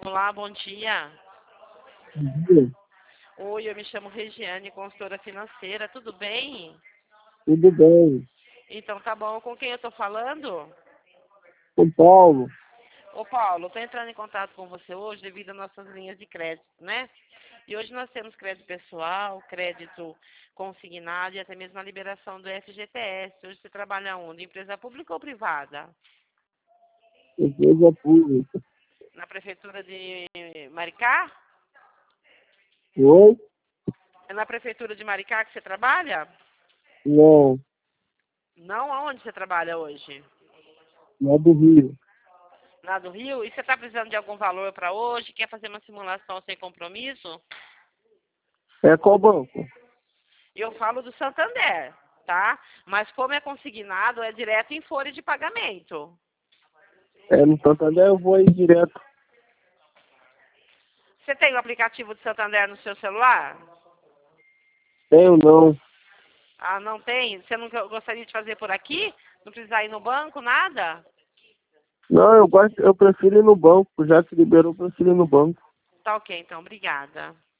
Olá, bom dia. Bom dia. Oi, eu me chamo Regiane, consultora financeira, tudo bem? Tudo bem? Então tá bom, com quem eu tô falando? São Paulo. Ô Paulo, eu tô entrando em contato com você hoje devido às nossas linhas de crédito, né? E hoje nós temos crédito pessoal, crédito consignado e até mesmo a liberação do FGTS. Hoje você trabalha onde? Empresa pública ou privada? Empresa pública. Na prefeitura de Maricá? Oi? É na prefeitura de Maricá que você trabalha? Não, Não, aonde você trabalha hoje? não é do Rio. Lá do Rio? E você está precisando de algum valor para hoje? Quer fazer uma simulação sem compromisso? É qual banco? Eu falo do Santander, tá? Mas como é consignado, é direto em folha de pagamento. É no Santander, eu vou aí direto. Você tem o aplicativo do Santander no seu celular? Tenho não. Ah, não tem? Você não gostaria de fazer por aqui? Não precisar ir no banco, nada? Não, eu prefiro ir no banco. Já que liberou, eu prefiro ir no banco. Tá ok, então. Obrigada.